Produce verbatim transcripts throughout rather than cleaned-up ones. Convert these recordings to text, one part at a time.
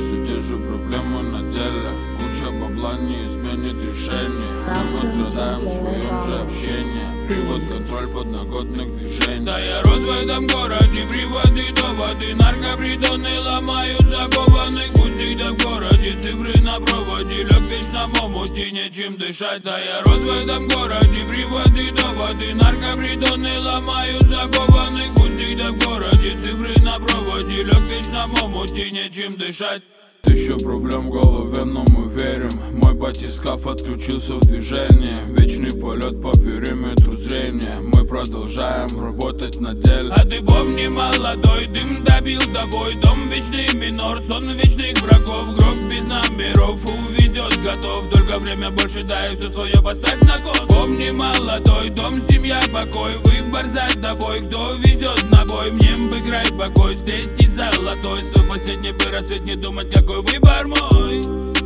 все те же проблемы на деле. Куча бабла не изменит решение. Мы пострадаем в своем же общении. Привод, контроль подноготных движений. Да я рос в этом городе, приводы, доводы. Наркопритоны ломают закованных. Будь всегда в городе, цифры на проводе. Лег в вечном омуте, нечем дышать. Да я рос в этом городе, приводы, доводы. Наркопритоны ломают закованных. Будь всегда в городе, цифры на проводе. Лег в вечном омуте, нечем дышать. Тысяча проблем в голове, но мы верим. Мой батискаф отключился в движении. Вечный полет по периметру зрения. Мы продолжаем работать на деле. А ты помни, молодой, дым добил тобой. Дом вечный минор, сон вечных врагов. Гроб без номеров, увезет готов. Только время больше дай, все свое поставь на кон. Помни, молодой, дом, семья, покой. Выбор за тобой, кто везет на бой. Мне бы играть покой, встретить золотой. Свой последний бы рассвет, не думать, какой выбор мой.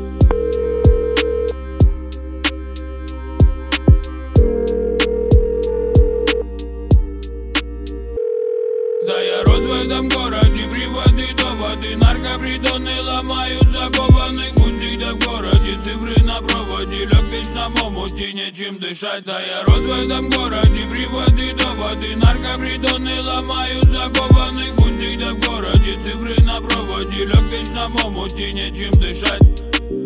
Да я рос в этом городе, приводы, доводы. Наркопритоны ломают закованных. Будь всегда в городе, цифры на проводе. Лег в вечном омуте, нечем дышать. Да я рос в этом городе, приводы, доводы. Наркопритоны ломают закованных. Будь всегда в городе, цифры на проводе. Лег в вечном омуте, нечем дышать.